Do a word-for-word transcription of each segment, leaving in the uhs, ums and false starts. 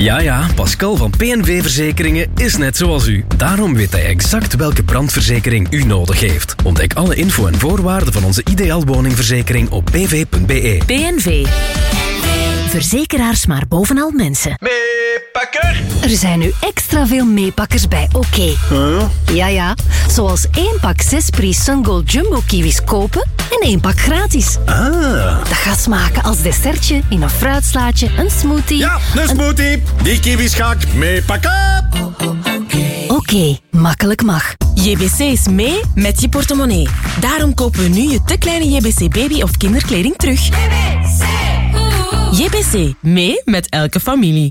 Ja, ja, Pascal van P N V Verzekeringen is net zoals u. Daarom weet hij exact welke brandverzekering u nodig heeft. Ontdek alle info en voorwaarden van onze ideaal woningverzekering op p v punt b e. P N V. Verzekeraars maar bovenal mensen. Meepakker! Er zijn nu extra veel meepakkers bij Oké. Huh? Ja, ja. Zoals één pak zes Pri Sungold Jumbo kiwis kopen en één pak gratis. Ah. Dat gaat smaken als dessertje in een fruitslaatje, een smoothie. Ja, een smoothie. Die kiwis ga ik meepakken. Oké, makkelijk mag. J B C is mee met je portemonnee. Daarom kopen we nu je te kleine J B C baby- of kinderkleding terug. J B C! J B C, mee met elke familie.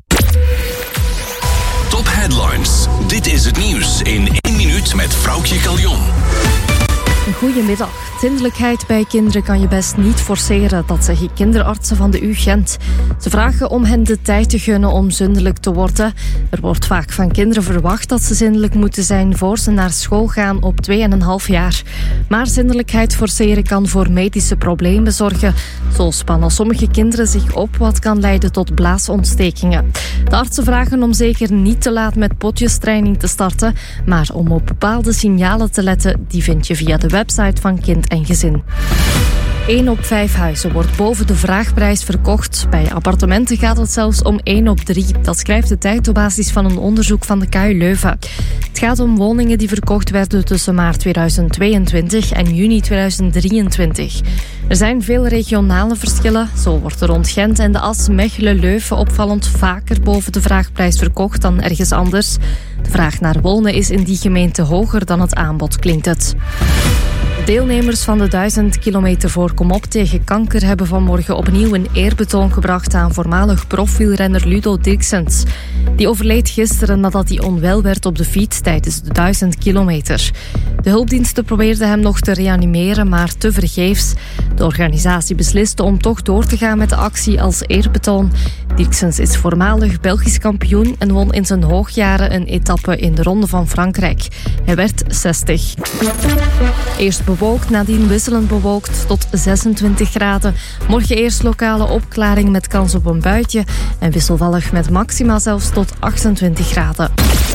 Top Headlines. Dit is het nieuws in één minuut met Vroukje Caljon. Goedemiddag. Zindelijkheid bij kinderen kan je best niet forceren, dat zeggen kinderartsen van de U Gent. Ze vragen om hen de tijd te gunnen om zindelijk te worden. Er wordt vaak van kinderen verwacht dat ze zindelijk moeten zijn voor ze naar school gaan op twee en een half jaar. Maar zindelijkheid forceren kan voor medische problemen zorgen. Zo spannen sommige kinderen zich op, wat kan leiden tot blaasontstekingen. De artsen vragen om zeker niet te laat met potjestraining te starten, maar om op bepaalde signalen te letten, die vind je via de website van Kind en Gezin. één op vijf huizen wordt boven de vraagprijs verkocht. Bij appartementen gaat het zelfs om één op drie. Dat schrijft de Tijd op basis van een onderzoek van de K U Leuven. Het gaat om woningen die verkocht werden tussen maart tweeduizend tweeëntwintig en juni tweeduizend drieëntwintig. Er zijn veel regionale verschillen. Zo wordt er rond Gent en de As, Mechelen, Leuven opvallend vaker boven de vraagprijs verkocht dan ergens anders. De vraag naar wonen is in die gemeente hoger dan het aanbod, klinkt het. Deelnemers van de duizend kilometer voor Komop tegen kanker hebben vanmorgen opnieuw een eerbetoon gebracht aan voormalig profwielrenner Ludo Dirksens. Die overleed gisteren nadat hij onwel werd op de fiets tijdens de duizend kilometer. De hulpdiensten probeerden hem nog te reanimeren, maar tevergeefs. De organisatie besliste om toch door te gaan met de actie als eerbetoon. Dirksens is voormalig Belgisch kampioen en won in zijn hoogjaren een etappe in de Ronde van Frankrijk. Hij werd zestig. Eerst bewolkt, nadien wisselend bewolkt tot zesentwintig graden. Morgen eerst lokale opklaring met kans op een buitje en wisselvallig met maxima zelfs tot achtentwintig graden.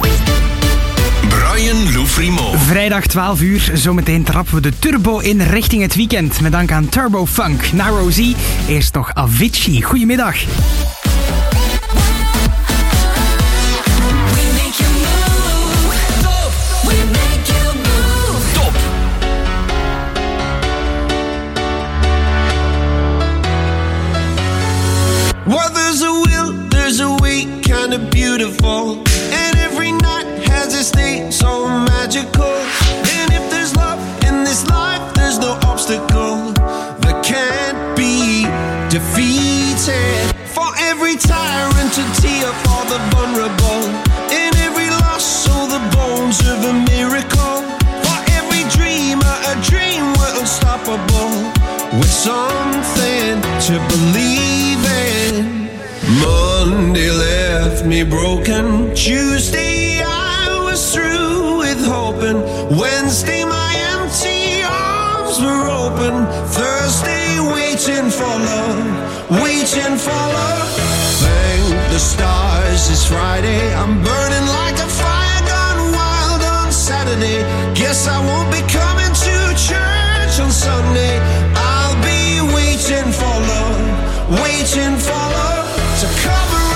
Brian Loufrimo. Vrijdag twaalf uur, zometeen trappen we de turbo in richting het weekend. Met dank aan Turbo Funk. Na Rosie, eerst nog Avicii. Goedemiddag. Well, there's a will, there's a way, kind of beautiful. And every night has its day so magical. And if there's love in this life, there's no obstacle that can't be defeated. For every tyrant to tear for the vulnerable. In every loss, so the bones of a miracle. For every dreamer, a dream we're unstoppable. With something to believe in. Monday left me broken. Tuesday I was through with hoping. Wednesday my empty arms were open. Thursday waiting for love, waiting for love. Thank the stars it's Friday. I'm burning like a fire gone wild on Saturday. Guess I won't be coming to church on Sunday. I'll be waiting for love, waiting for love to come around.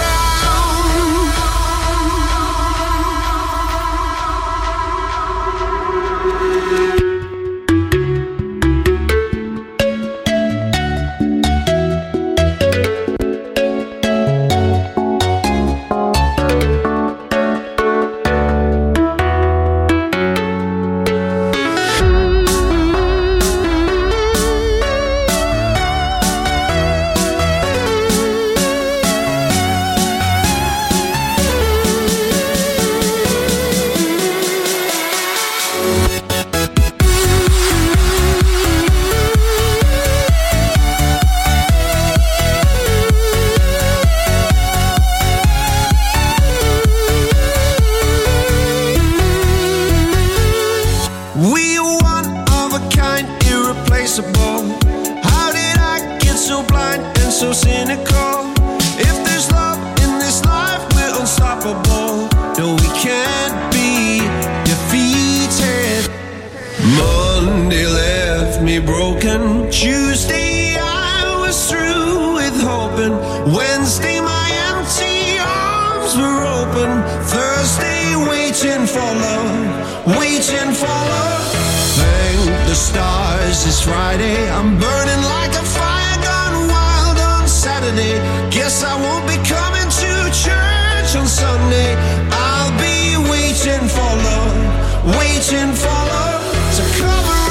arms were open, thirsty, waiting for love, waiting for love. Thank the stars, it's Friday, I'm burning like a fire gone wild on Saturday. Guess I won't be coming to church on Sunday. I'll be waiting for love, waiting for love to come around.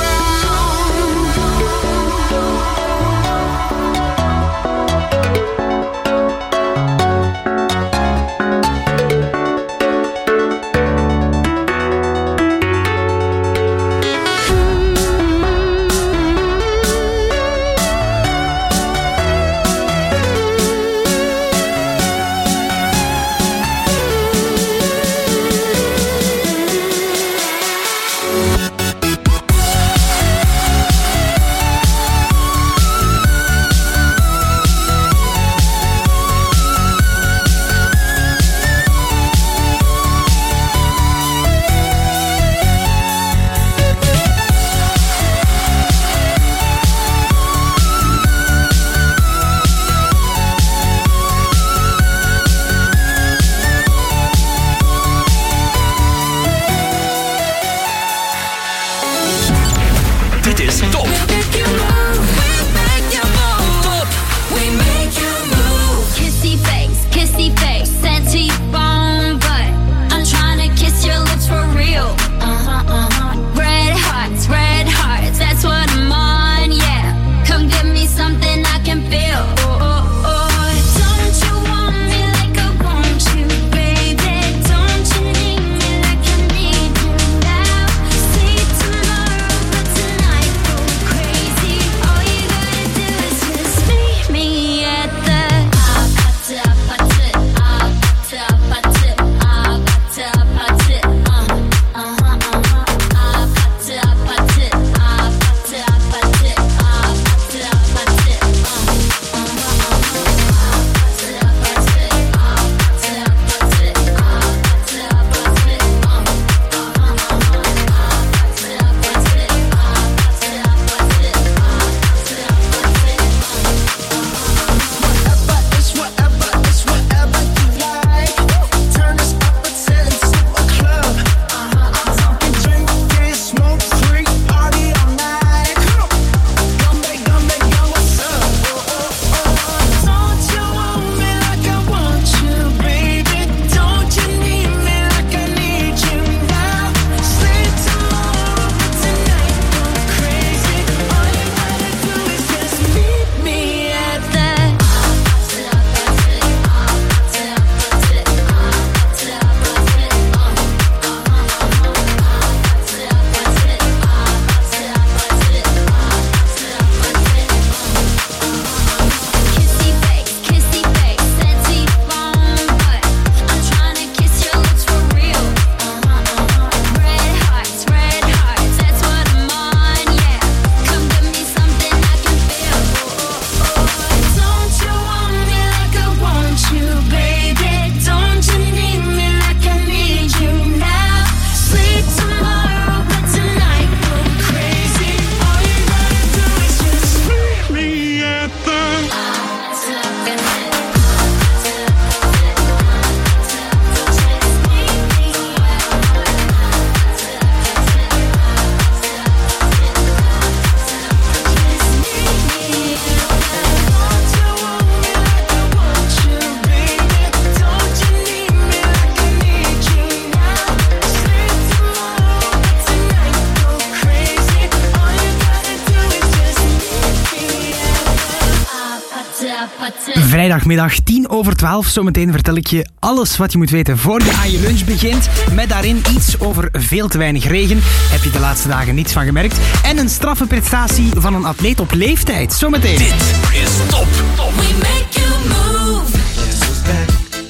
Vrijdagmiddag tien over twaalf. Zometeen vertel ik je alles wat je moet weten voor je aan je lunch begint. Met daarin iets over veel te weinig regen. Heb je de laatste dagen niets van gemerkt. En een straffe prestatie van een atleet op leeftijd. Zometeen. Dit is Top. Top. We make you move. Guess who's back?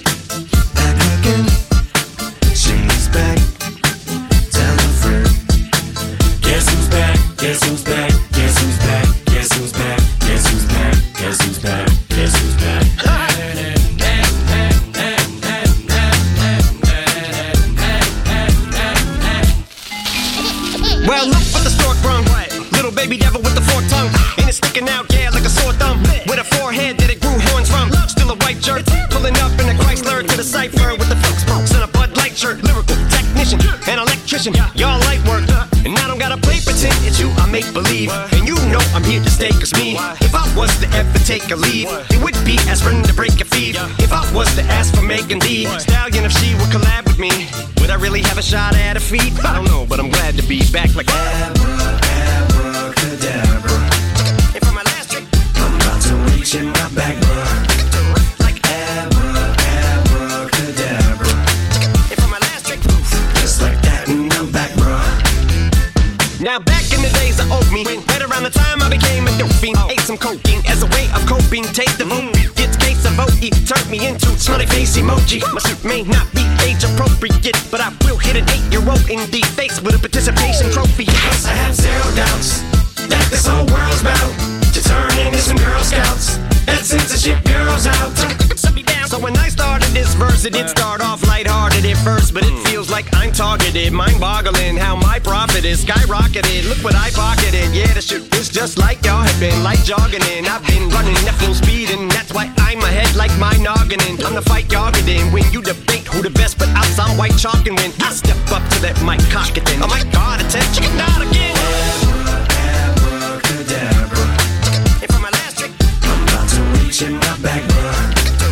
Back again. She's back. Tell a friend. Guess who's back? Guess who's back? Guess who's back? Guess who's back? Guess who's back? Guess who's back? Guess who's back? Well, look what the stork brung. Little baby devil with the forked tongue. And it's sticking out, yeah, like a sore thumb. With a forehead that it grew horns from. Still a white jerk, pulling up in a Chrysler. to the cipher with the folks, folks in a Bud Light shirt. Lyrical technician and electrician, y'all light work. And I don't gotta play pretend, it's you I make believe. And you know I'm here to stay, cause me, if I was to ever take a leave, it would be aspirin to break a feed. If I was to ask for Megan D Stallion, if she would collab with me, would I really have a shot at a feat? I don't know, but I'm glad to be back like Abra, abracadabra. And for my last trick, I'm about to reach in my back, bruh. Like Abra, abracadabra. And for my last trick, just like that, and I'm back, bruh. Now back in the days I owed me, right around the time I became a dope fiend, ate some cocaine as a way of coping. Take the vote, gets case of O E, turned me into smiley face emoji. My suit may not be age appropriate, but I will hit an eight-year-old in the face with a participation trophy. Yes, I have zero doubts that this whole world's about to turn into some Girl Scouts and censorship girls out. So when I started this verse, it did start off lighthearted at first, but it feels like I'm targeted, mind-boggling how my profit is skyrocketed. Look what I pocketed, yeah, the shit is just like y'all have been, like jogging in. I've been running at full speed, and that's why I'm ahead like my noggin. I'm the fight y'all get in when you debate who the best, but I'm some white chalk and win. I step up to that mic, cock it then. Oh my God, attention, not again. Abracadabra. And for my last trick, I'm about to reach in my back, bruh.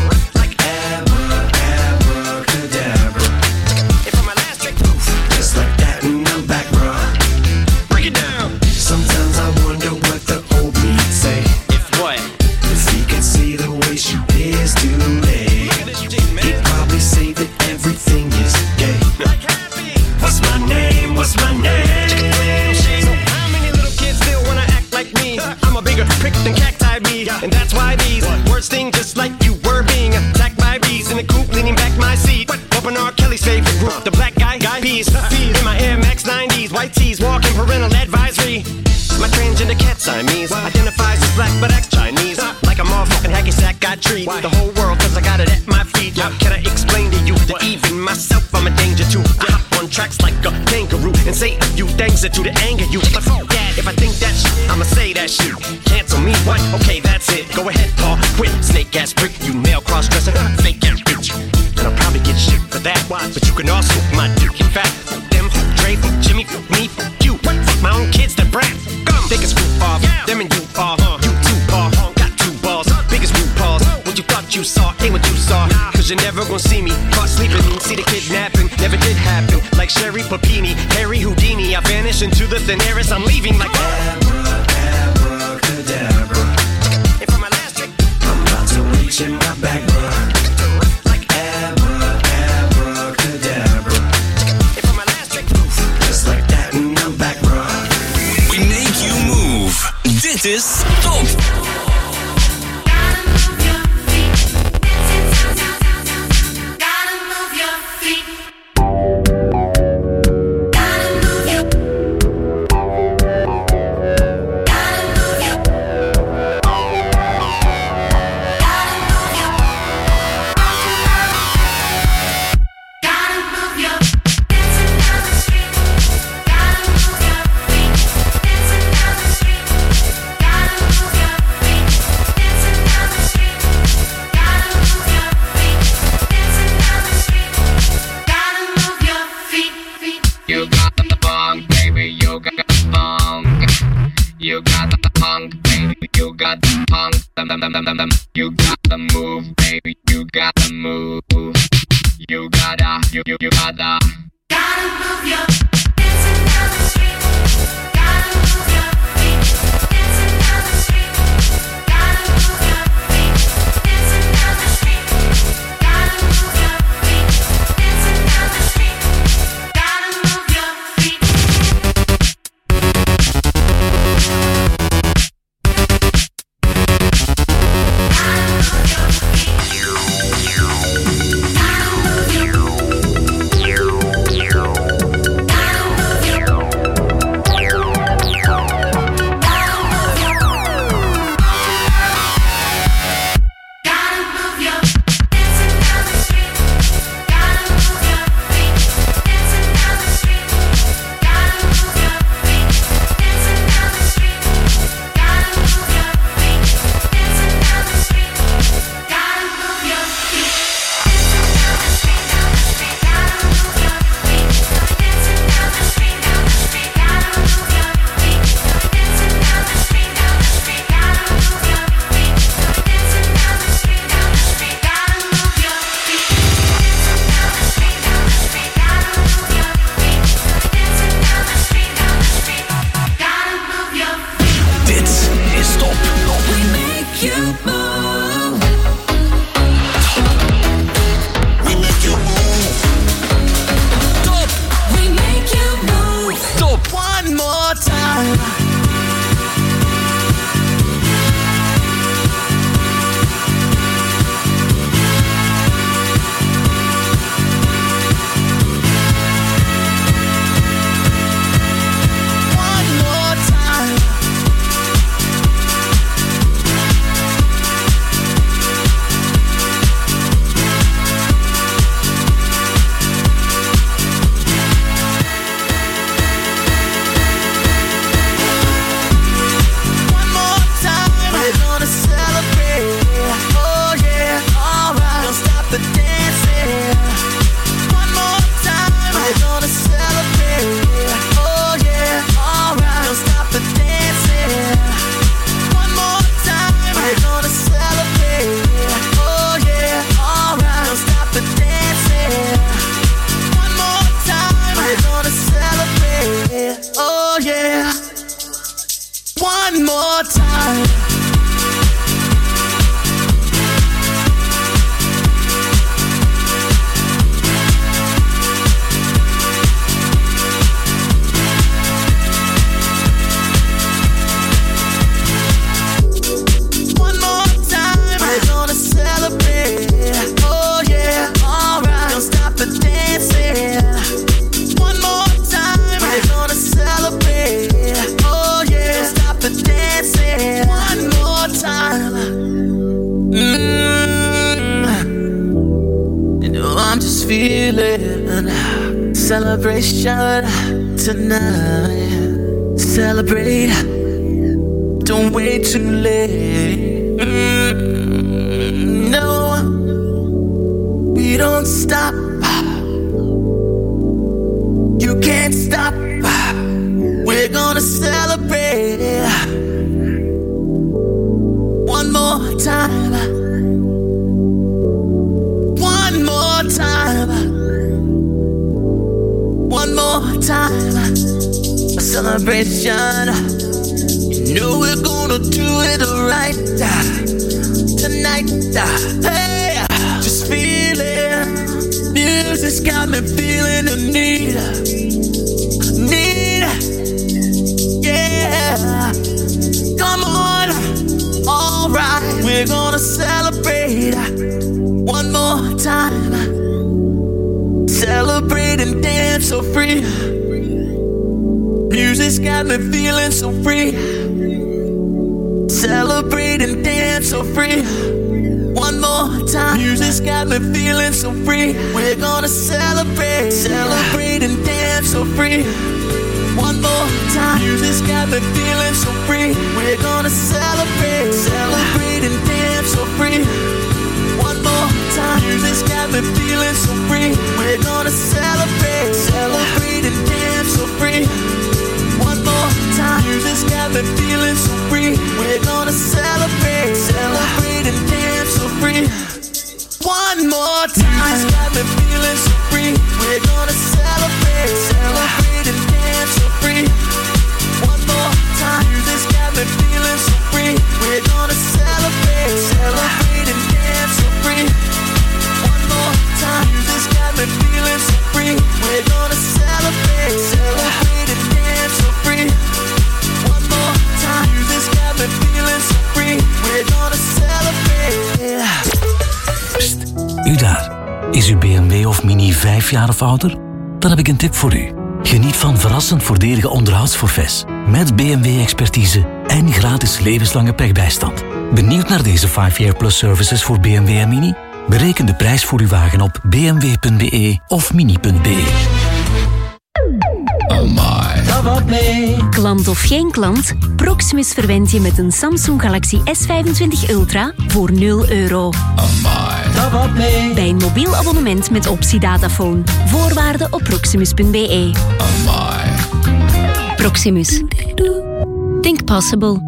What's my name? So how many little kids still wanna act like me? I'm a bigger prick than cacti be, and that's why these words sting just like you were being attacked by bees in the coop, leaning back my seat. Open R. Kelly's favorite group, the black guy, guy peas. In my Air Max nineties, white tees, walking parental advisory. My transgender cat Siamese identifies as black but acts Chinese. Like a motherfucking hacky sack, I treat the whole world cause I got it at my feet. How can I explain to you that even myself I'm a danger to? I hop on tracks like a kangaroo and say a few things that do to anger you. But fuck that, if I think that shit, I'ma say that shit. Cancel me, what? Okay, that's it. Go ahead, Paul, quit. Snake ass prick, you male cross-dresser, fake ass bitch. And I'll probably get shit for that, but you can also my dick. In fact, fuck them, fuck Dre, fuck Jimmy, fuck me, fuck you. Fuck my own kids, the brat. Gum, take a screw off, them and you are. You two paw, got two balls, biggest root paws. What you thought you saw ain't what you saw, cause you're never gonna see me caught sleeping. See the kidnapping, never did happen. Like Sherry Papini, Harry Houdini, I vanish into the thin air as I'm leaving like Abra, abracadabra. And for my last trick, I'm about to reach in my back, bruh. Like Abra, abracadabra. And for my last trick, just like that, and I'm back, bruh. We make you move. Dit is Top. You got the punk, baby, you got the punk, dum, dum, dum, dum, dum. You got the move, baby, you got the move. You gotta, you, you, you gotta. Gotta move your dancing down the street. Gotta move your feet, dancing down the street. Gotta move your feet, dancing down the street. Gotta move your feet, dancing down the street. Gotta move your feet. You One more time. One more time. We're gonna celebrate. Oh yeah, alright. Don't stop the dancing. One more time. We're gonna celebrate. Oh yeah, don't stop the dancing. One more time. Mm. You know I'm just feeling celebration tonight. Celebrate. Don't wait too late. Mm, no, we don't stop. You can't stop. We're gonna celebrate. One more time. One more time. One more time. A celebration. You know we're gonna do it right tonight. Hey, just feeling. Music's got me feeling the need. Need. Yeah. Come on. Alright. We're gonna celebrate one more time. Celebrate and dance so free. Music's got me feeling so free. Celebrate and dance so free. One more time. Music's got me feeling so free. We're gonna celebrate. Celebrate and dance so free. One more time. Music's got me feeling so free. We're gonna celebrate. Celebrate and dance so free. One more time. Music's got me feeling so free. We're gonna celebrate. Celebrate and dance so free. One more time. Music's got me feeling so free. We're gonna celebrate. Celebrate and dance so free. One more time. Music's got me feeling so free. We're gonna celebrate. Celebrate and dance so free. One more time. Music's got me feeling so free. We're gonna celebrate. Celebrate and dance so free. One more time. Music's got me feeling so free. We're gonna celebrate. Celebrate and dance so free. One more time. Music's got me feeling so free. We're gonna celebrate. Psst, u daar. Is uw B M W of Mini vijf jaar of ouder? Dan heb ik een tip voor u. Geniet van verrassend voordelige onderhoudsforfaits. Met B M W-expertise en gratis levenslange pechbijstand. Benieuwd naar deze vijf year plus services voor B M W en Mini? Bereken de prijs voor uw wagen op b m w punt b e of mini punt b e. Oh my. Stap op mee. Klant of geen klant, Proximus verwend je met een Samsung Galaxy S vijfentwintig Ultra voor nul euro. Oh my. Stap op mee. Bij een mobiel abonnement met optie dataphone. Voorwaarden op proximus punt b e. Oh my. Proximus. Think possible.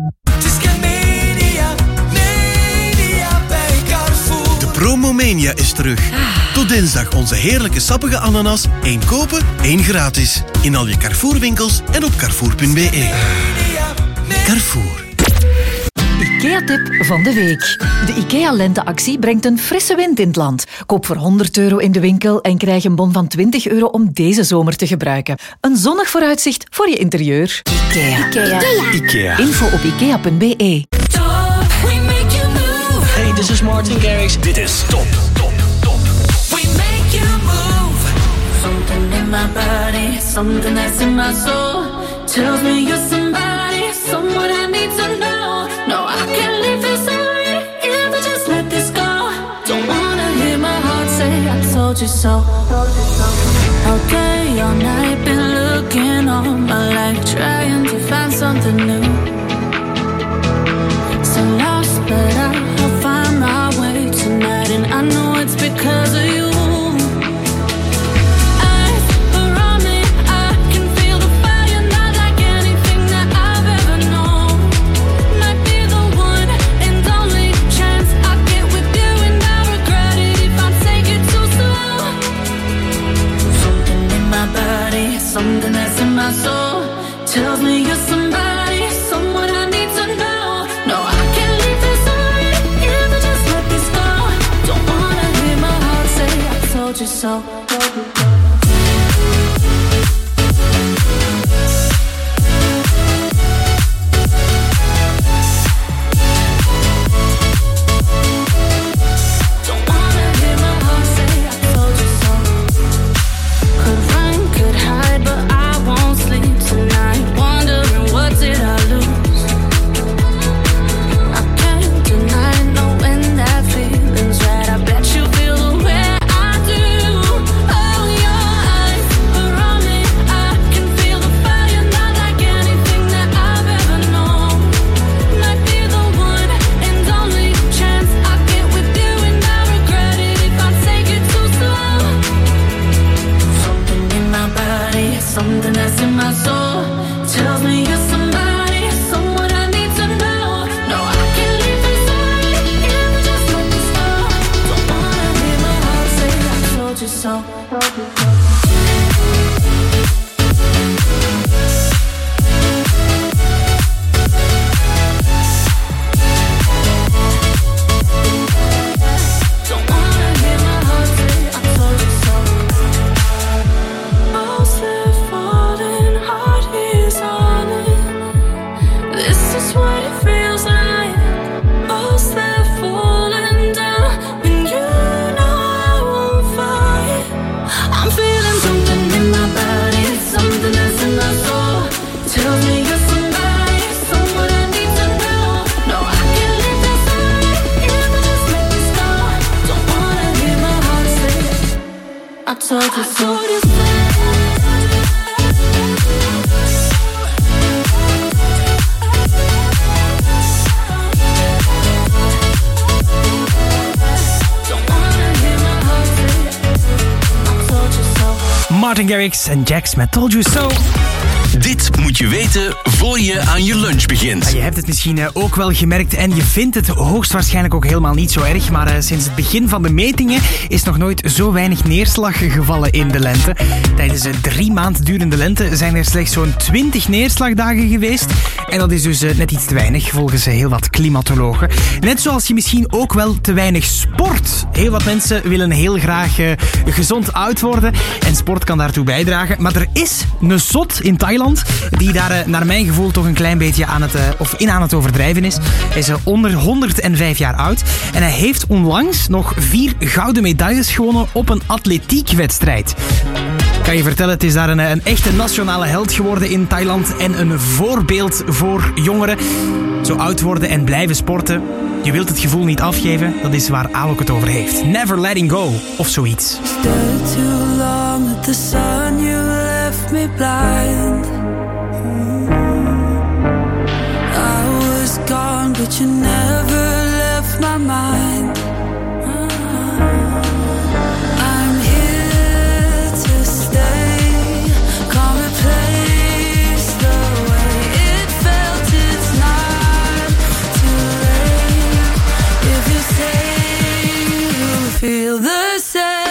Promomania is terug. Tot dinsdag onze heerlijke sappige ananas. één kopen, één gratis. In al je Carrefour-winkels en op carrefour punt b e. Carrefour. IKEA-tip van de week. De IKEA-lenteactie brengt een frisse wind in het land. Koop voor honderd euro in de winkel en krijg een bon van twintig euro om deze zomer te gebruiken. Een zonnig vooruitzicht voor je interieur. IKEA. IKEA. IKEA. Info op ikea punt b e. Hey, this is Martin Garrix. Dit is Top, Top, Top. We make you move. Something in my body, something that's in my soul. Tells me you're somebody, someone I need to know. No, I can't leave this already if I just let this go. Don't wanna hear my heart say I told you so. Okay, all night been looking all my life, trying to find something new. So lost, but I'll find my way tonight, and I know it's because of you. Eyes around me, I can feel the fire, not like anything that I've ever known. Might be the one and only chance I get with you, and I regret it if I take it too slow. Something in my body, something that's in my soul, tells me you're somebody, someone I need to so. Something that's in my soul tells me you're somebody, someone I need to know. No, I can't leave this away, even just let me stop. Don't wanna hear my heart say I told you so. Don't wanna hear my heart say I told you so. Most falling heart is on it. This is what it feels like. Most that falling down, and you know I won't fight. I'm feeling something in my body, something that's in my soul. Tells me you're somebody, someone I need to know. No, I can't leave this away, even just make me stop. Don't wanna hear my heart say I told you so. Martin Garrix en Jax met Told You So. Dit moet je weten voor je aan je lunch begint. Ja, je hebt het misschien uh, ook wel gemerkt en je vindt het hoogstwaarschijnlijk ook helemaal niet zo erg. Maar uh, sinds het begin van de metingen is nog nooit zo weinig neerslag gevallen in de lente. Tijdens de drie maand durende lente zijn er slechts zo'n twintig neerslagdagen geweest. En dat is dus uh, net iets te weinig volgens uh, heel wat klimatologen. Net zoals je misschien ook wel te weinig sport. Heel wat mensen willen heel graag uh, gezond oud worden. En sport kan daartoe bijdragen. Maar er is een zot in Thailand die daar uh, naar mijn gevoel toch een klein beetje aan het, uh, of in aan het overdrijven is. Hij is uh, onder honderdvijf jaar oud en hij heeft onlangs nog vier gouden medailles gewonnen op een atletiekwedstrijd. Kan je vertellen, het is daar een, een echte nationale held geworden in Thailand en een voorbeeld voor jongeren. Zo oud worden en blijven sporten. Je wilt het gevoel niet afgeven, dat is waar Alok het over heeft. Never letting go, of zoiets. Stayed too long at the sun, you left me blind. I was gone, but you never left my mind. I'm here to stay, come replace the way it felt. It's not too late if you say you feel the same.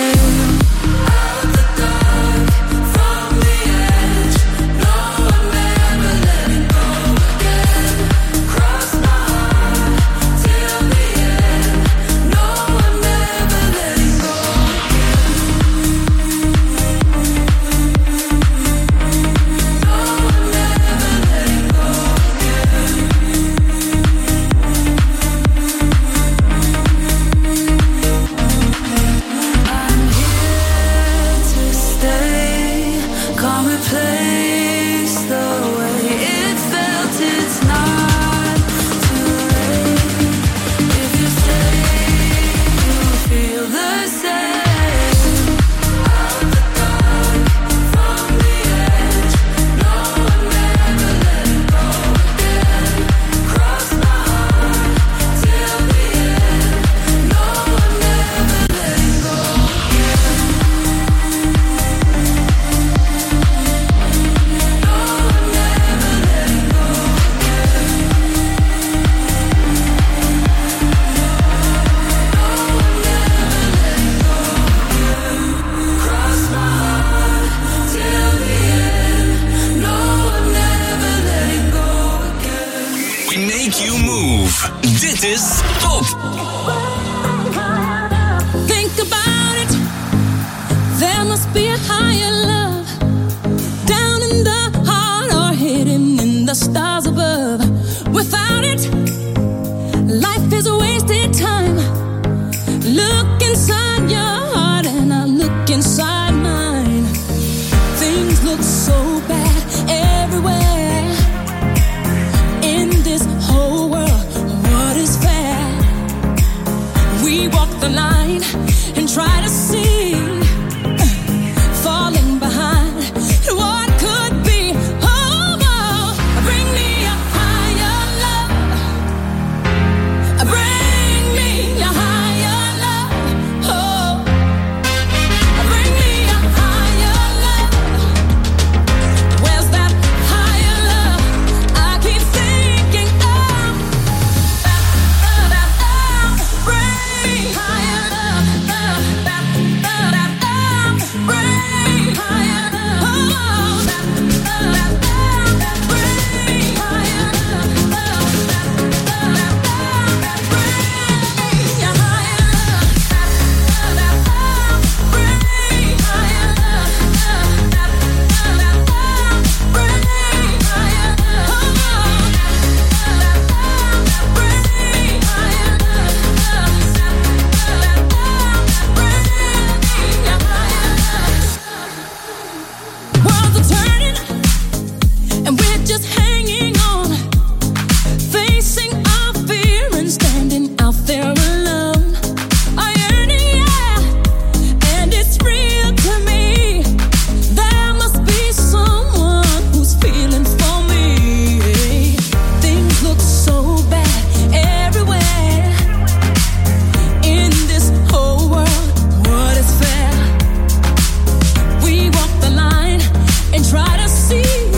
Dit is Top. Think about it. There must be a higher love down in the heart or hidden in the stars above. Without it, life is a wasted time. Look inside your heart and I look inside mine. Things look so bad everywhere in this whole world. What is fair? We walk the line and try to see, falling behind what could be. Oh, oh, bring me a higher love. Bring me a higher love. Oh, bring me a higher love. Where's that higher love? I keep thinking of. Bring me higher love. Bring me higher love. Oh, bring me higher Worlds are turning, and we're just hanging on, facing our fear and standing out there alone. I yearn, yeah, and it's real to me. There must be someone who's feeling for me. Things look so bad everywhere in this whole world. What is fair? We walk the line and try to see,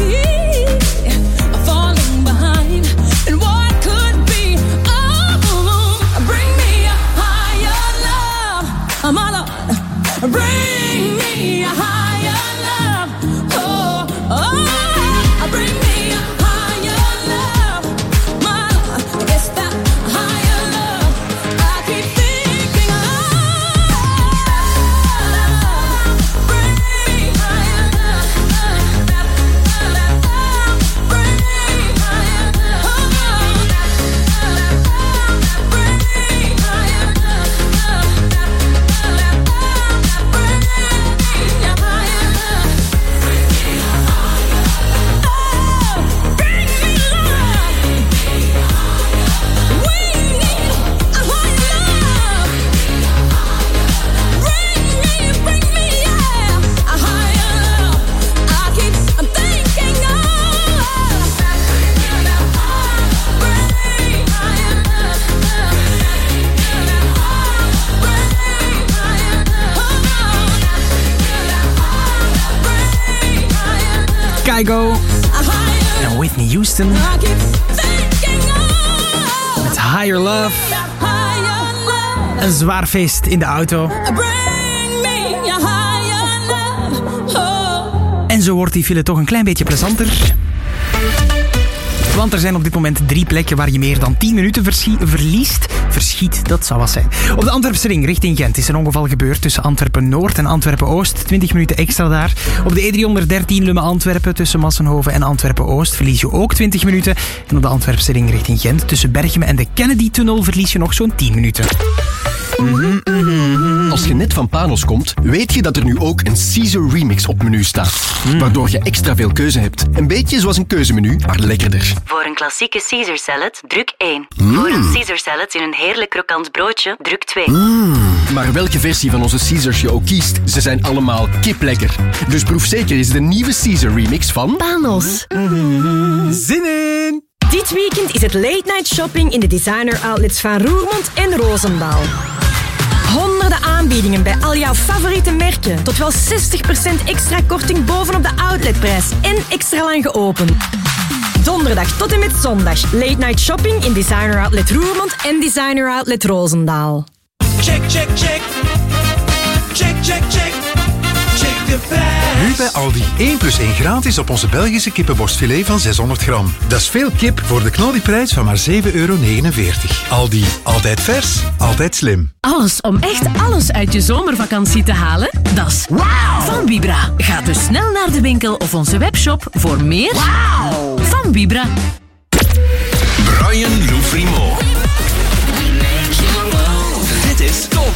falling behind and what could be. Oh, bring me a higher love, my Lord. Bring me a higher love. Oh, oh, bring me a higher love, my Lord. It's that higher love I keep thinking of. Bring me higher love. Bring me higher love. Bring me higher love. Kygo en Whitney Houston met Higher Love. Een zwaar feest in de auto. En zo wordt die file toch een klein beetje plezanter. Want er zijn op dit moment drie plekken waar je meer dan tien minuten verschie- verliest. Verschiet, dat zou wat zijn. Op de Antwerpse ring richting Gent is een ongeval gebeurd tussen Antwerpen-Noord en Antwerpen-Oost. twintig minuten extra daar. Op de E driehonderddertien Lummen-Antwerpen tussen Massenhoven en Antwerpen-Oost verlies je ook twintig minuten. En op de Antwerpse ring richting Gent tussen Berchem en de Kennedy-tunnel verlies je nog zo'n tien minuten. Mm-hmm, mm-hmm. Als je net van Panos komt, weet je dat er nu ook een Caesar Remix op menu staat. Mm. Waardoor je extra veel keuze hebt. Een beetje zoals een keuzemenu, maar lekkerder. Voor een klassieke Caesar salad, druk één. Mm. Voor een Caesar salad in een heerlijk krokant broodje, druk twee. Mm. Maar welke versie van onze Caesars je ook kiest, ze zijn allemaal kiplekker. Dus proef zeker eens de nieuwe Caesar Remix van Panos. Mm-hmm. Zin in! Dit weekend is het late night shopping in de designer outlets van Roermond en Roosendaal. Honderden aanbiedingen bij al jouw favoriete merken. Tot wel zestig procent extra korting bovenop de outletprijs. En extra lang geopend. Donderdag tot en met zondag. Late night shopping in Designer Outlet Roermond en Designer Outlet Roosendaal. Check, check, check. Check, check, check. Check de prijs. Nu bij Aldi. één plus één gratis op onze Belgische kippenborstfilet van zeshonderd gram. Dat is veel kip voor de knaldiprijs van maar zeven euro negenenveertig. Aldi, altijd vers, altijd slim. Alles om echt alles uit je zomervakantie te halen? Dat is wow van Vibra. Ga dus snel naar de winkel of onze webshop voor meer wow van Vibra. Brian Loufrimo. Dit is Top.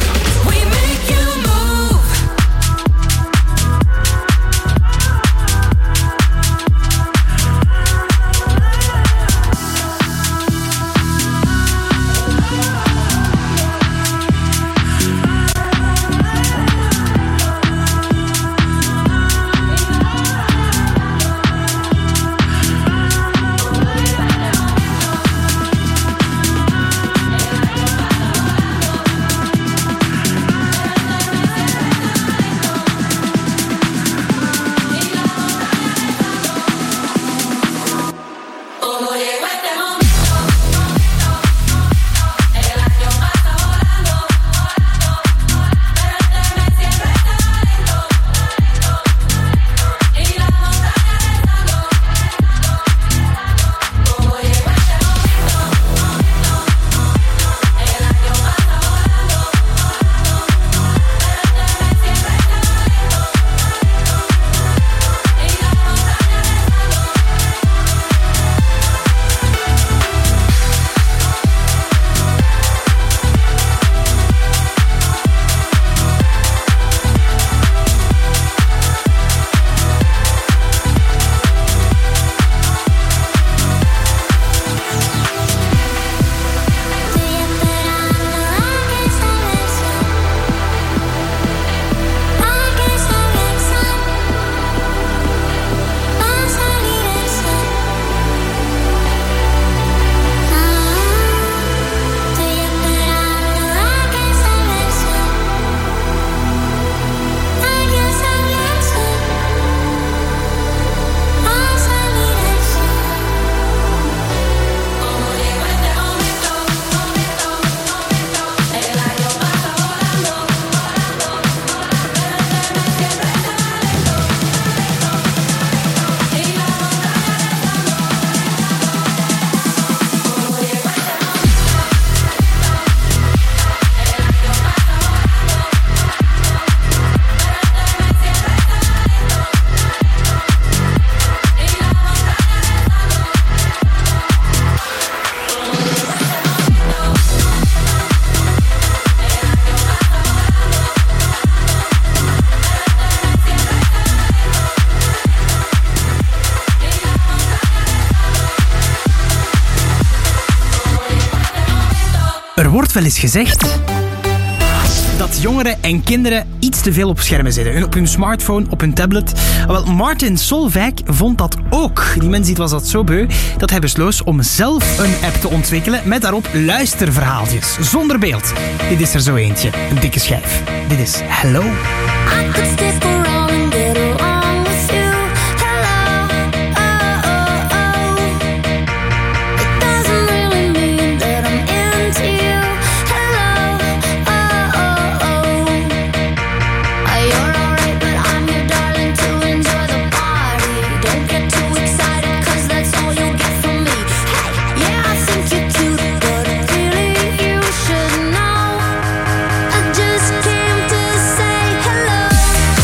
Er wordt wel eens gezegd dat jongeren en kinderen iets te veel op schermen zitten. Op hun smartphone, op hun tablet. Wel, Martin Solveig vond dat ook. Die mens was dat zo beu dat hij besloot om zelf een app te ontwikkelen met daarop luisterverhaaltjes. Zonder beeld. Dit is er zo eentje. Een dikke schijf. Dit is Hello. I could stick around and get along with you. Hello, oh, oh, oh. It doesn't really mean that I'm into you. Hello, oh, oh, oh. Oh, you're alright, but I'm your darling to enjoy the party. Don't get too excited, cause that's all you'll get from me. Hey, yeah, I think you're cute, but really you should know. I just came to say hello.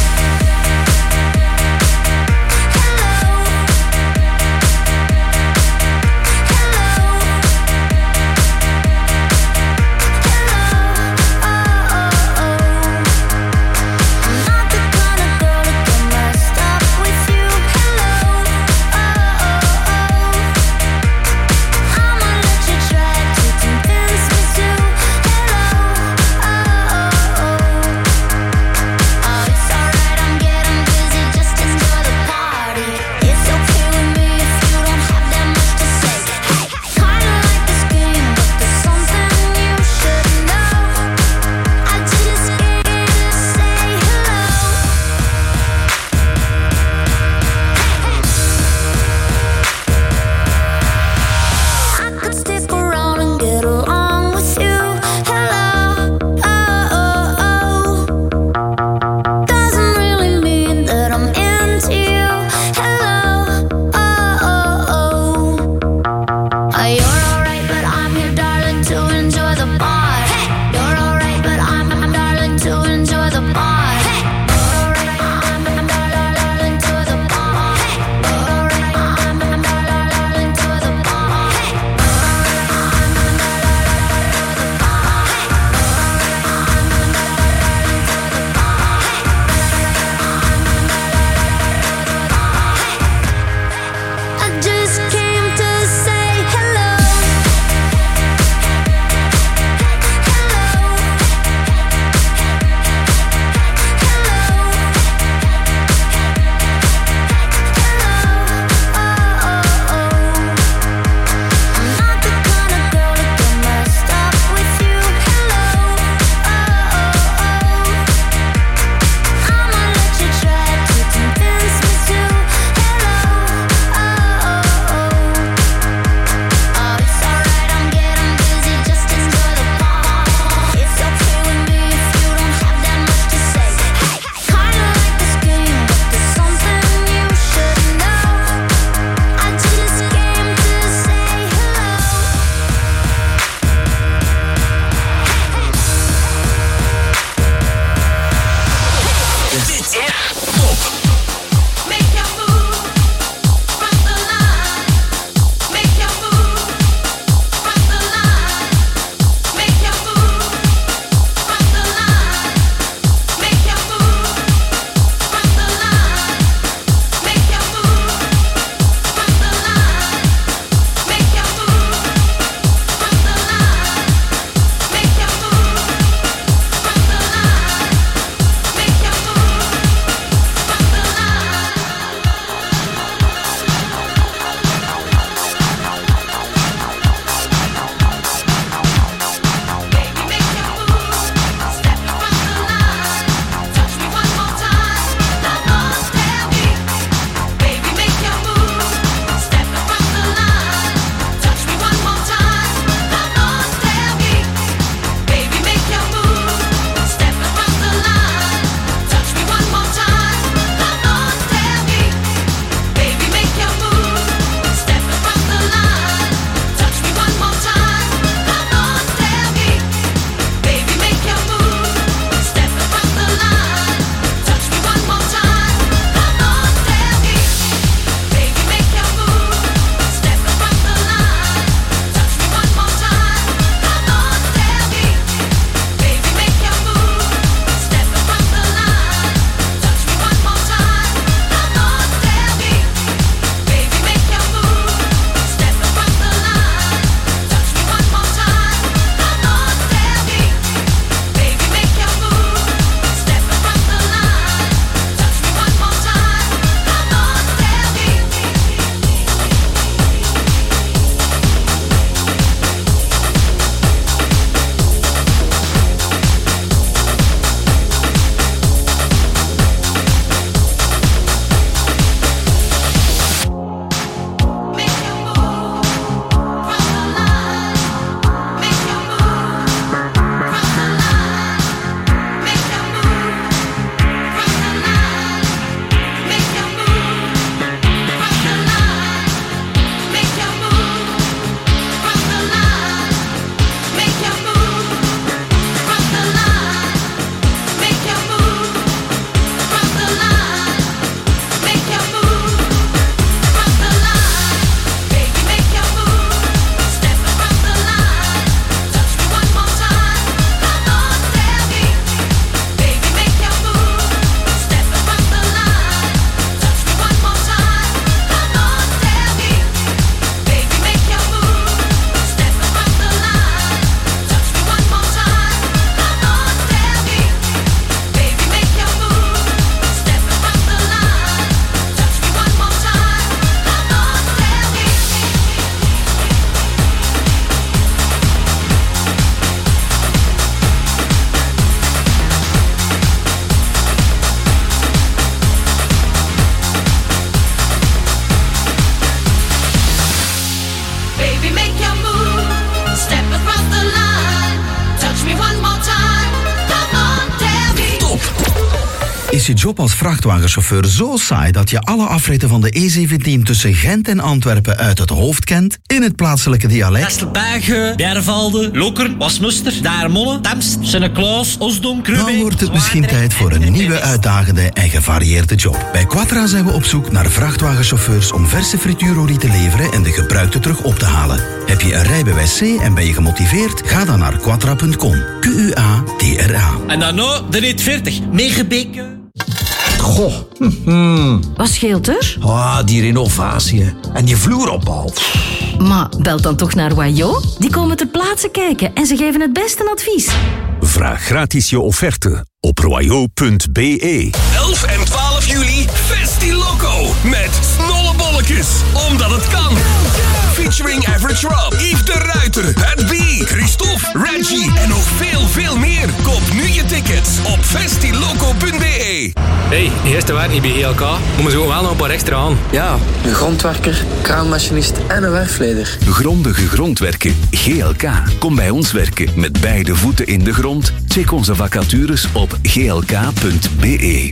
je job als vrachtwagenchauffeur zo saai dat je alle afritten van de E zeventien tussen Gent en Antwerpen uit het hoofd kent, in het plaatselijke dialect? Kastelbergen, Bjervalde, Lokker, Wasmuster, Daarmolle, Temst, Sint-Klaas, Osdom, Krubbe. Dan wordt het misschien tijd voor een nieuwe, uitdagende en gevarieerde job. Bij Quatra zijn we op zoek naar vrachtwagenchauffeurs om verse frituurolie te leveren en de gebruikte terug op te halen. Heb je een rijbewijs C en ben je gemotiveerd? Ga dan naar quatra punt com. Q U A T R A. En dan nou de rit veertig. Meegebeken. Goh. Mm-hmm. Wat scheelt er? Ah, die renovatie hè. En die vloeropbouw. Maar bel dan toch naar Wajo. Die komen ter plaatse kijken en ze geven het beste advies. Vraag gratis je offerte op royo punt b e. elf en twaalf juli Festi-Loco met snollebolletjes, omdat het kan. Featuring Average Rob, Yves de Ruiter, Pat B, Christophe, Reggie en nog veel, veel meer. Koop nu je tickets op festiloco punt b e. Hey, eerste werk niet bij G L K, maar we zoeken wel nog een paar extra aan. Ja, een grondwerker, kraanmachinist en een werfleider. Grondige grondwerken, G L K. Kom bij ons werken met beide voeten in de grond. Check onze vacatures op g l k punt b e.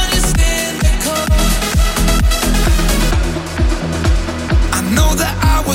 I know that I was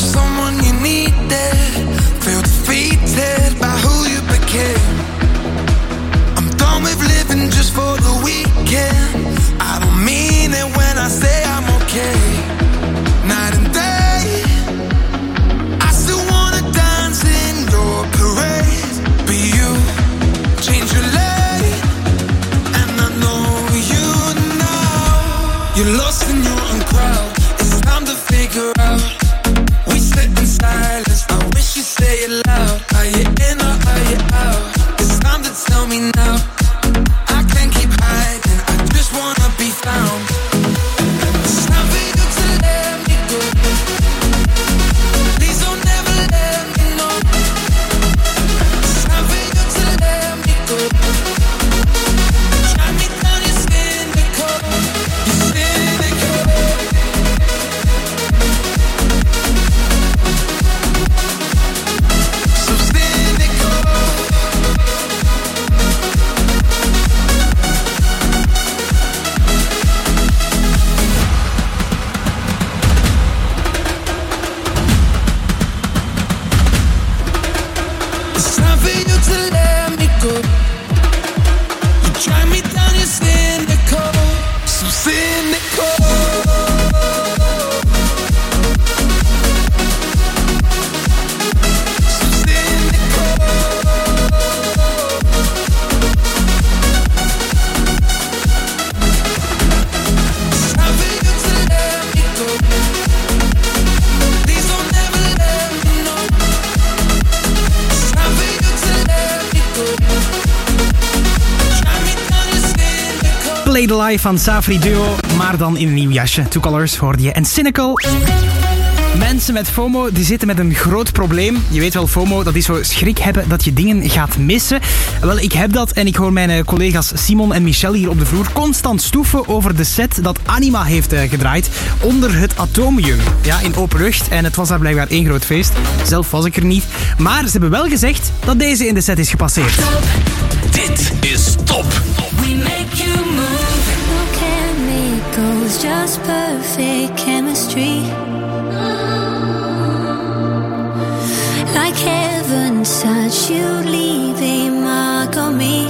You're lost in your own crowd. It's time to figure out. We sit in silence. I wish you'd say it loud. Are you in or are you out? It's time to tell me now. I can't keep hiding. I just wanna be found. It's time for you to let me go. Please don't ever let me know. It's time for you to let me go. Drive me down, you're cynical. You're cynical. So cynical. It's time for you to let me go. You drive me down, you're cynical. So cynical. So cynical. It's time for you to let me go. Please don't ever let me know. It's time for you to let me go. Drive me down, you're cynical. Play the Life van Safri Duo, maar dan in een nieuw jasje. Two Colors hoorde je. En Cynical. Mensen met FOMO die zitten met een groot probleem. Je weet wel, FOMO, dat is zo schrik hebben dat je dingen gaat missen. Wel, ik heb dat en ik hoor mijn eh, collega's Simon en Michel hier op de vloer constant stoeven over de set dat Anima heeft eh, gedraaid onder het Atomium. Ja, in open lucht. En het was daar blijkbaar één groot feest. Zelf was ik er niet. Maar ze hebben wel gezegd dat deze in de set is gepasseerd. Dit is Top. We make you move. No chemicals, just perfect chemistry. Like heaven's touch, you leave a mark on me.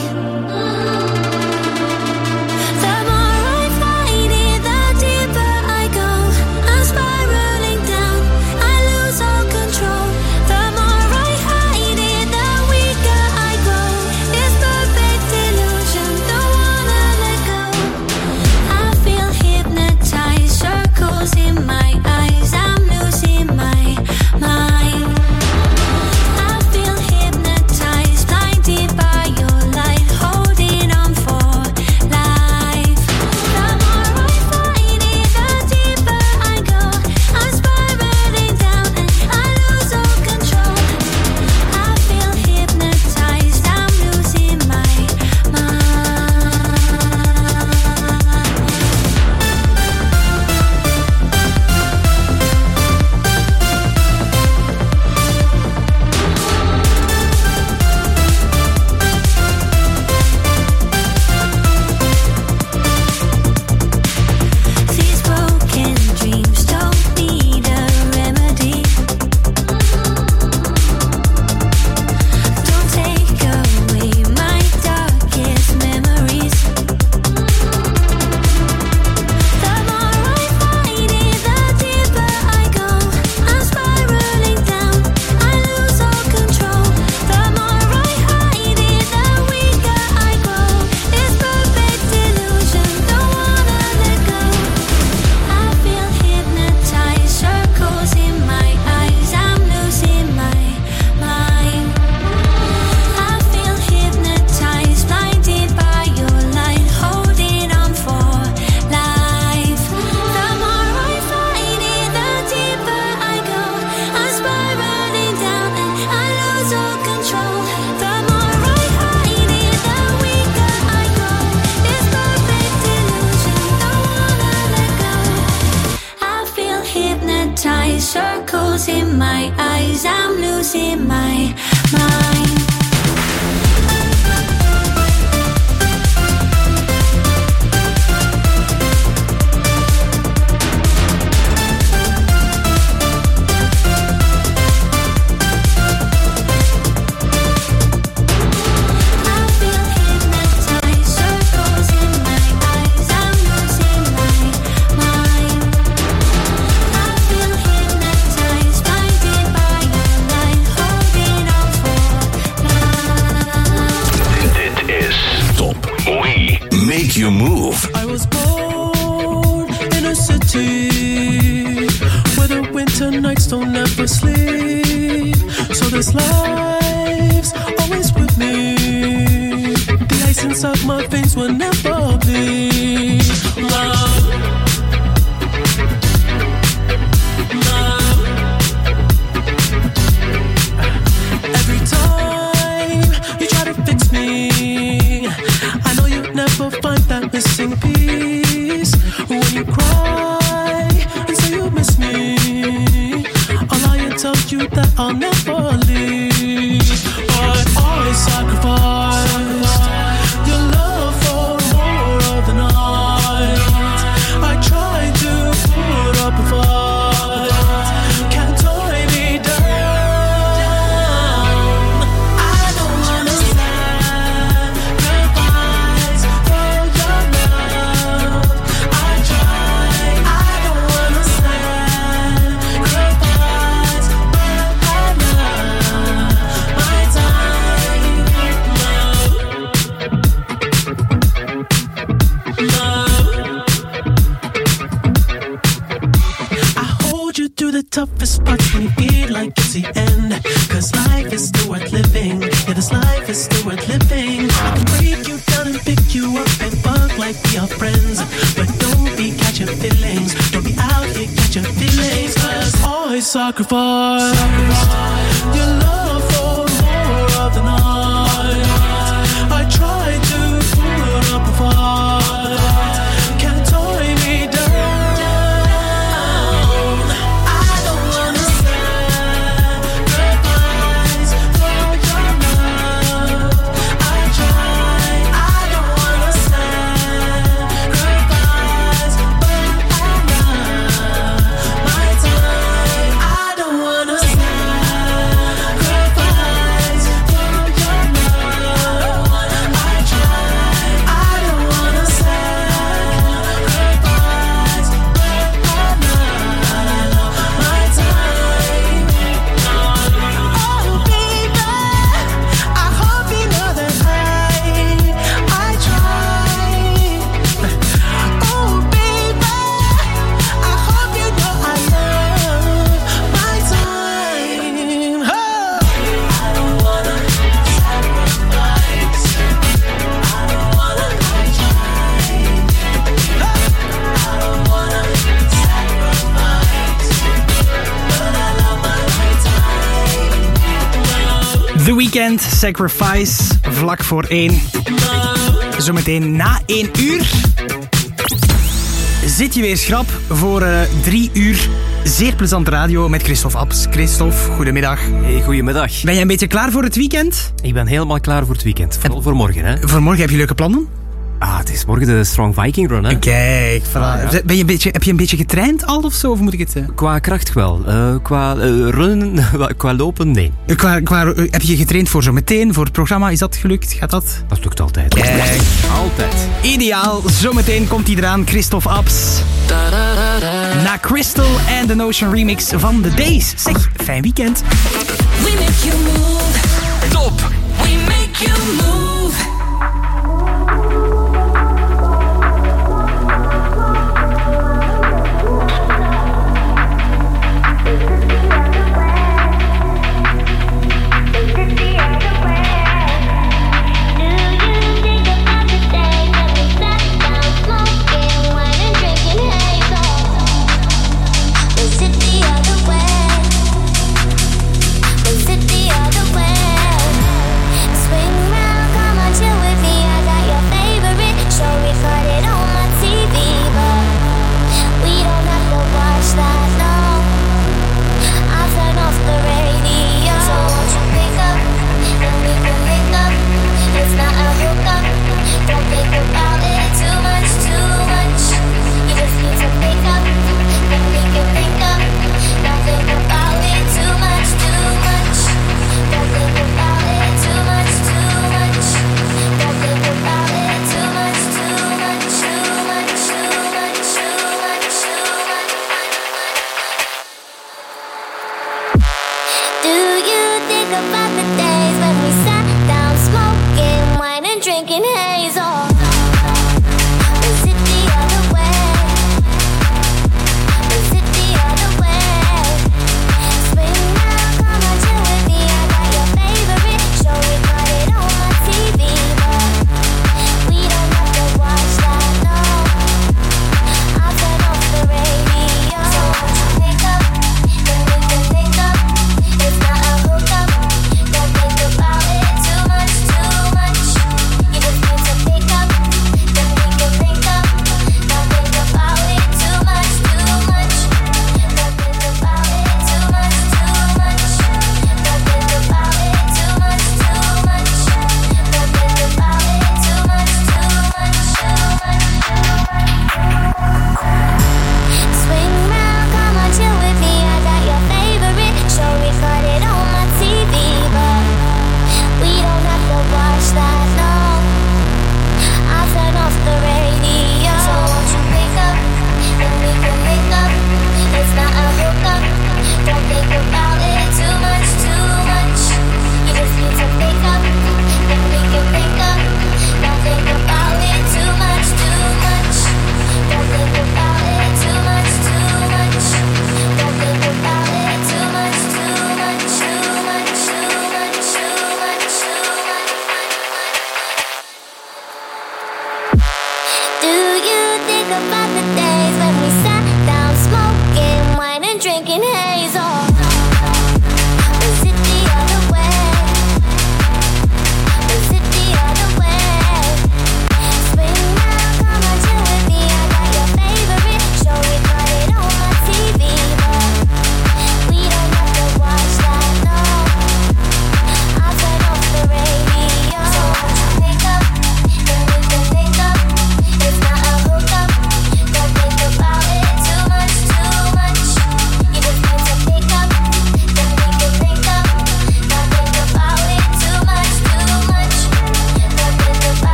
The more I fight it, the deeper I go. I'm spiraling down, I lose all control. The more I hide it, the weaker I go. It's perfect illusion, don't wanna let go. I feel hypnotized, circles in my eyes. I'm losing my mind. I feel hypnotized, blinded by your light, holding on for life. The more I fight it, the deeper I go. I'm spiraling down and I lose all control. I feel hypnotized, I'm losing my mind. These broken dreams don't need a remedy. Don't take away my darkest memories. The more I fight it, the deeper I go. I'm spiraling down, I lose all control. The more I hide it, the weaker I go. It's perfect illusion, don't wanna let go. I feel hypnotized, circles in my eyes. I'm losing my mind. I feel hypnotized, blinded by your light, holding on for life. The more I fight it, the deeper I go. I'm spiraling down and I lose all control. The more I hide it, the weaker I go. It's perfect illusion, don't wanna let go. I feel hypnotized, circles in my eyes. I'm losing my mind. Blinded by your light, holding on for don't ever sleep. So this life's always with me. The ice inside my veins will never bleed. Love, love. Every time you try to fix me, I know you'll never find that missing piece. When you cry and say you miss me, I'll lie and tell you that I'll never leave. But I sacrificed your love for more of the night. I tried to put up a fight, can't tie me down. I don't wanna sacrifice for your love. I tried, I don't wanna sacrifice, but I love my time. Love, love. I hold you through the toughest parts when you feel like it's the end. Cause life is still worth living. Yeah, this life is still worth living. I can break you down and pick you up and fuck like we are friends. But don't be catching feelings. Don't be out here catching feelings. Cause I sacrifice your love for more of the night. I tried to put up a fight, can't tie me down. I don't wanna sacrifice for your love. I tried, I don't wanna sacrifice, but I love my time. I don't wanna sacrifice for your love. I tried, I don't wanna sacrifice, but I love my time. Oh baby, I hope you know that I, I tried. Oh baby, I hope you know I love my time. Oh. I don't wanna sacrifice. I don't wanna try. I don't wanna sacrifice, but I love my time. The Weeknd, Sacrifice, vlak voor één. Zometeen na één uur zit je weer schrap voor uh, drie uur zeer plezant radio met Christophe Abs. Christophe, goedemiddag. Hey, goedemiddag. Ben jij een beetje klaar voor het weekend? Ik ben helemaal klaar voor het weekend. Vooral voor morgen, hè. Voor morgen heb je leuke plannen? Ah, het is morgen de Strong Viking Run, hè. Kijk, voilà. Ah, ja. ben je een beetje, heb je een beetje getraind al of zo? Of moet ik het... Uh... Qua kracht wel. Uh, qua uh, runnen, qua lopen, nee. Qua, qua, uh, heb je getraind voor zo meteen, voor het programma? Is dat gelukt? Gaat dat? Dat lukt altijd. Kijk. Altijd. Ideaal. Zometeen komt hij eraan, Christophe Abs. Na Crystal en de Notion remix van The Days. Zeg, fijn weekend. We make you move. Top. We make you move. Swing round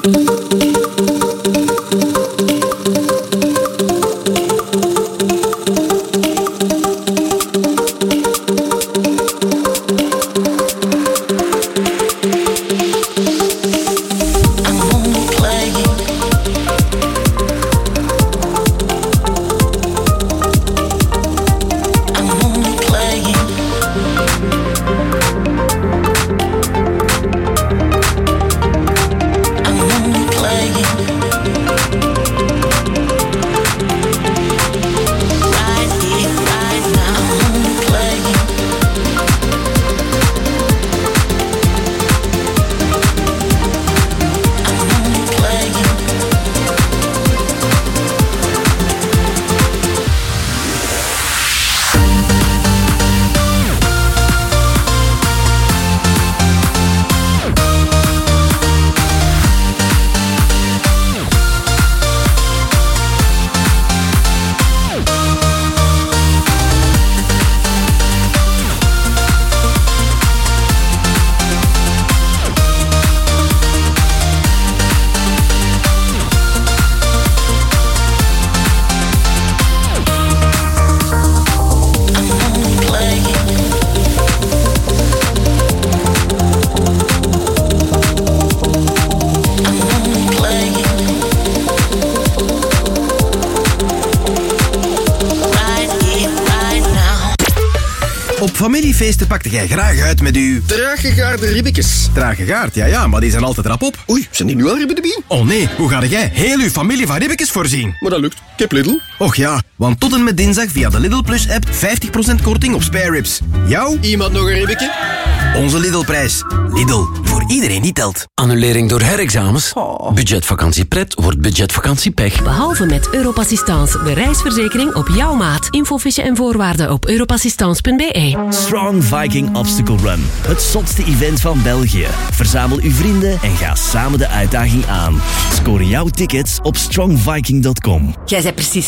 Op familiefeesten pakte jij graag uit met uw... Traaggegaarde ribbetjes. Traaggegaard, ja ja, maar die zijn altijd rap op. Oei, zijn die nu al ribben de bie? Oh nee, hoe ga jij heel uw familie van ribbetjes voorzien? Maar dat lukt. Ik heb Lidl. Och ja, want tot en met dinsdag via de Lidl Plus app vijftig procent korting op spare ribs. Jou? Iemand nog een ribbetje? Onze Lidl-prijs. Lidl, voor iedereen die telt. Annulering door herexamens? Budgetvakantiepret wordt budgetvakantiepech. Behalve met Europassistance, de reisverzekering op jouw maat. Infofiche en voorwaarden op europassistance punt b e. Strong Viking Obstacle Run. Het zotste event van België. Verzamel uw vrienden en ga samen de uitdaging aan. Score jouw tickets op strong viking punt com. Jij bent precies